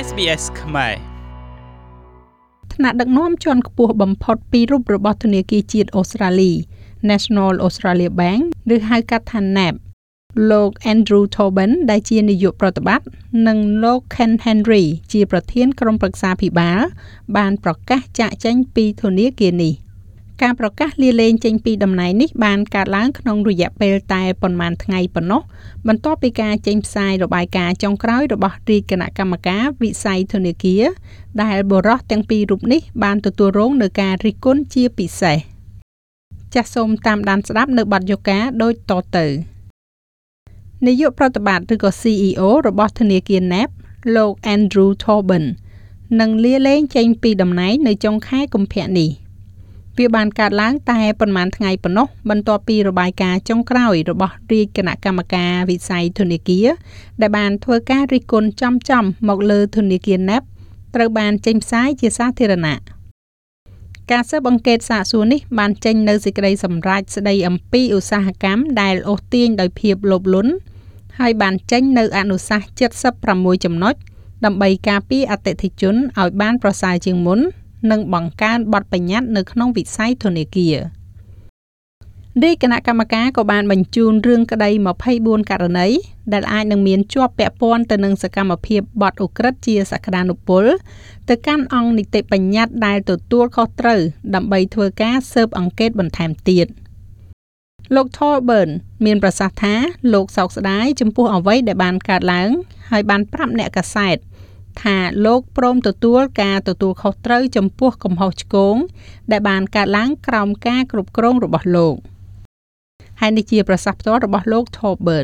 SBS ខ្មែរថ្នាក់ដឹកនាំជាន់ខ្ពស់បំផុតពីរូបរបស់ធនាគារជាតិអូស្ត្រាលី National Australia Bank ឬហៅកាត់ថា NAB លោក Andrew Tobin ដែលជានាយកប្រតិបត្តិនិងលោក Ken Henry ជាប្រធានក្រុមប្រឹក្សាភិបាលបានប្រកាសចាកចេញពីធនាគារនេះការប្រកាសលាលែងចេញពីតំណែងនេះបានកើតឡើងក្នុងរយៈពេលតែប៉ុន្មានថ្ងៃប៉ុណ្ណោះបន្ទាប់ពីការចេញផ្សាយរបាយការណ៍ចុងក្រោយរបស់រាជគណៈកម្មការវិស័យធនាគារដែលបុរសទាំងពីររូបនេះបានទទួលរងនឹងការរិះគន់ជាពិសេសចាសសូមតាមដានស្ដាប់នៅបទយកាដូចតទៅនាយកប្រតិបត្តិឬក៏ CEO របស់ធនាគារ NAB លោក Andrew Tobin នឹងលាលែងចេញពីតំណែងនៅចុងខែកុម្ភៈនេះវាបានកើតឡើងតែប៉ុន្មានថ្ងៃប៉ុណ្ណោះបន្ទាប់ពីរបាយការណ៍ចុងក្រោយរបស់រាជគណៈកម្មការវិស័យធនាគារដែលបានធ្វើការរិះគន់ចំមកលើធនាគារ NAB ត្រូវបានចេញផ្សាយជាសាធារណៈការស៊ើបអង្កេតសាកសួរនេះបានចេញនៅសេចក្តីសម្រេចស្តីអំពីឧស្សាហកម្មដែលអូសទាញដោយភាពលោភលន់ហើយបានចេញនៅអនុសាសន៍76ចំណុចដើម្បីការពារអតិថិជនឲ្យបានប្រសើរជាងមុននិងបង្កើនបទបញ្ញត្តិនៅក្នុងវិស័យធនាគាររាជគណៈកម្មការក៏បានបញ្ជូនរឿងក្តី24ករណីដែលអាចនឹងមានជាប់ពាក់ព័ន្ធទៅនឹងសកម្មភាពបទឧក្រិដ្ឋជាសក្តានុពលទៅកាន់អង្គនីតិបញ្ញត្តិដែលទទួលខុសត្រូវដើម្បីធ្វើការស៊ើបអង្កេតបន្ថែមទៀតលោក Tobin មានប្រសាសន៍ថាលោកសោកស្ដាយចំពោះអ្វីដែលបានកើតឡើងហើយបានប្រាប់អ្នកកាសែតថាលោកព្រមទទួលការទទួលខុសត្រូវចំពោះកំហុសឆ្គងដែលបានកើតឡើងក្រោមការគ្រប់គ្រងរបស់លោកហើយនេះជាប្រសាសន៍ផ្ទាល់របស់លោក Tobin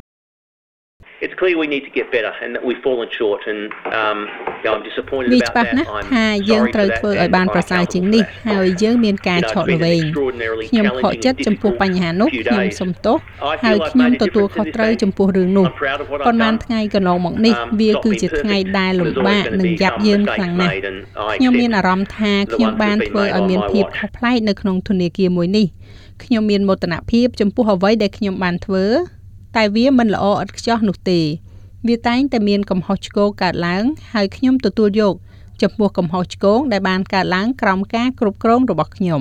It's clear we need to get better and that we've fallen short and I'm disappointed about that. ច្បាស់ណាស់ថាយើងត្រូវធ្វើឲ្យបានប្រសើរជាងនេះហើយយើងមានការឆក់ល្វែងខ្ញុំខកចិត្តចំពោះបញ្ហានោះខ្ញុំសុំទោសហើយខ្ញុំទទួលខុសត្រូវចំពោះរឿងនោះប៉ុន្មានថ្ងៃកន្លងមកនេះវាគឺជាថ្ងៃដែលលំបាកនិងយ៉ាប់យ៉ឺនខ្លាំងណាស់ខ្ញុំមានអារម្មណ៍ថាខ្ញុំបានធ្វើឲ្យមានភាពខុសប្លែកនៅក្នុងធនាគារមួយនេះខ្ញុំមានមោទនភាពចំពោះអ្វីដែលខ្ញុំបានធ្វើតែវាមិនល្អឥតខ្ចោះនោះទេវាតែងតែមានកំហុសឆ្គងកើតឡើងហើយខ្ញុំទទួលយកចំពោះកំហុសឆ្គងដែលបានកើតឡើងក្រោមការគ្រប់គ្រងរបស់ខ្ញុំ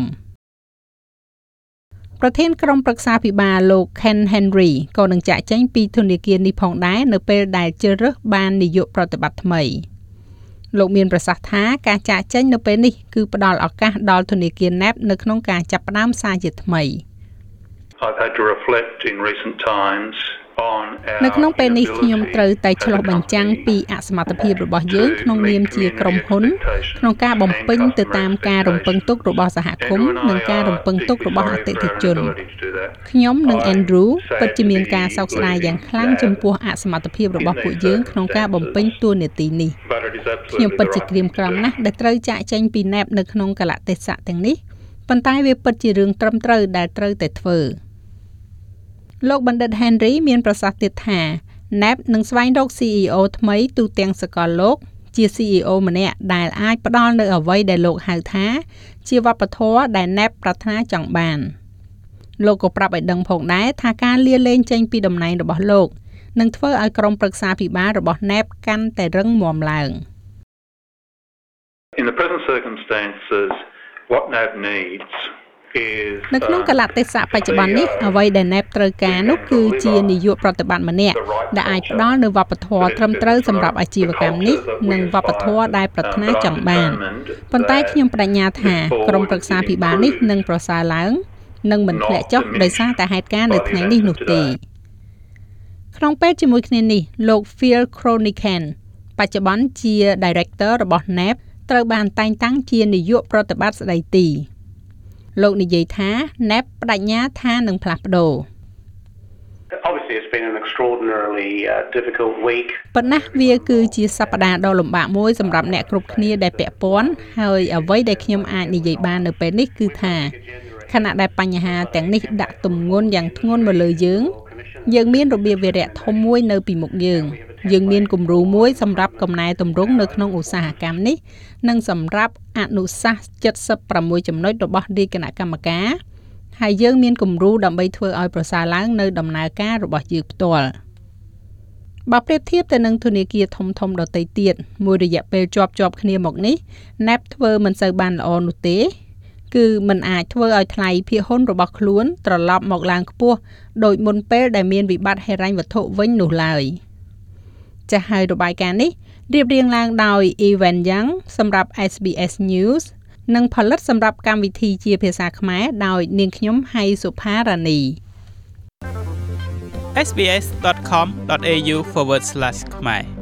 ប្រធានក្រុមប្រឹក្សាភិបាលលោក Ken Henry ក៏នឹងចាកចេញពីធនាគារនេះផងដែរនៅពេលដែលជ្រើសរើសបាននាយកប្រតិបត្តិថ្មីលោកមានប្រសាសន៍ថាការចាកចេញនៅពេលនេះគឺផ្ដល់ឱកាសដល់ធនាគារ NAB នៅក្នុងការចាប់ផ្ដើមសារជាថ្មី I've had to reflect in recent times on នៅក្នុងពេលនេះខ្ញុំត្រូវតែឆ្លុះបញ្ចាំងពីអសមត្ថភាពរបស់យើងក្នុងនាមជាក្រុមហ៊ុនក្នុងការបំពេញទៅតាមការរំពឹងទុករបស់សហគមន៍និងការរំពឹងទុករបស់អតិថិជនខ្ញុំនិង Andrew ពិតជាមានការសោកស្ដាយយ៉ាងខ្លាំងចំពោះអសមត្ថភាពរបស់ពួកយើងក្នុងការបំពេញតួនាទីនេះខ្ញុំពិតជាក្រៀមក្រំណាស់ដែលត្រូវចាកចេញពី NAB នៅក្នុងកលៈទេសៈទាំងនេះប៉ុន្តែវាពិតជារឿងត្រឹមត្រូវដែលត្រូវតែធ្វើលោកបណ្ឌិត Henry មានប្រសាសន៍ទៀតថា NAB នឹងស្វែងរក CEO ថ្មីទូទាំងសកលលោកជា CEO ម្នាក់ដែលអាចផ្ដល់នូវអ្វីដែលលោកហៅថាជាវប្បធម៌ដែល NAB ប្រាថ្នាចង់បានលោកក៏ប្រាប់ឲ្យដឹងផងដែរថាការលាលែងចេញពីតំណែងរបស់លោកនឹងធ្វើឲ្យក្រុមប្រឹក្សាភិបាលរបស់ NAB កាន់តែរឹងមាំឡើង In the present circumstances what NAB needs នៅក្នុងកលៈទេសៈបច្ចុប្បន្ននេះអ្វីដែល NAB ត្រូវការនោះគឺជានាយកប្រតិបត្តិម្នាក់ដែលអាចផ្ដល់នូវវប្បធម៌ត្រឹមត្រូវសម្រាប់អាជីវកម្មនេះនិងវប្បធម៌ដែលប្រាថ្នាចង់បានប៉ុន្តែខ្ញុំបដិញ្ញាថាក្រុមប្រឹក្សាភិបាលនេះនឹងប្រសើរឡើងនិងមិនធ្លាក់ចុះដោយសារតែហេតុការណ៍នៅថ្ងៃនេះនោះទេក្នុងពេលជាមួយគ្នានេះលោក Phil Cronican បច្ចុប្បន្នជា Director របស់ NAB ត្រូវបានតែងតាំងជានាយកប្រតិបត្តិស្ដីទីលោកនិយាយថា NAB បដិញ្ញាថានឹងផ្លាស់ប្ដូរ Obviously it's been an extraordinarily difficult week ប៉ុន្តែវាគឺជាសប្តាហ៍ដ៏លំបាកមួយសម្រាប់អ្នកគ្រប់គ្នាដែលពាក់ព័ន្ធហើយអ្វីដែលខ្ញុំអាចនិយាយបាននៅពេលនេះគឺថាខណៈដែលបញ្ហាទាំងនេះដាក់ទម្ងន់យ៉ាងធ្ងន់មកលើយើងមានរបៀបវារៈធំមួយនៅពីមុខយើងមានគំរូមួយសម្រាប់កំណែទម្រង់នៅក្នុងឧស្សាហកម្មនេះនិងសម្រាប់អនុសាសន៍76ចំណុចរបស់រាជគណៈកម្មការហើយយើងមានគំរូដើម្បីធ្វើឲ្យប្រសើរឡើងនៅដំណើរការរបស់យើងផ្ទាល់បើប្រៀបធៀបទៅនឹងធនាគារធំៗដទៃទៀតមួយរយៈពេលជាប់គ្នាមកនេះ NAB ធ្វើមិនសូវបានល្អនោះទេគឺมันអាចធ្វើឲ្យថ្លៃភាគហ៊ុនរបស់ខ្លួនត្រឡប់មកឡើងខ្ពស់ដោយមុនពេលដែលមានវិបត្តិហិរញ្ញវត្ថុវិញនោះឡើយចាស់ហើយរបាយការណ៍នេះរៀបរៀងឡើងដោយ Evan Young សម្រាប់ SBS News និងផលិតសម្រាប់កម្មវិធីជាភាសាខ្មែរដោយនាងខ្ញុំហៃសុផារ៉ានី sbs.com.au/ ខ្មែរ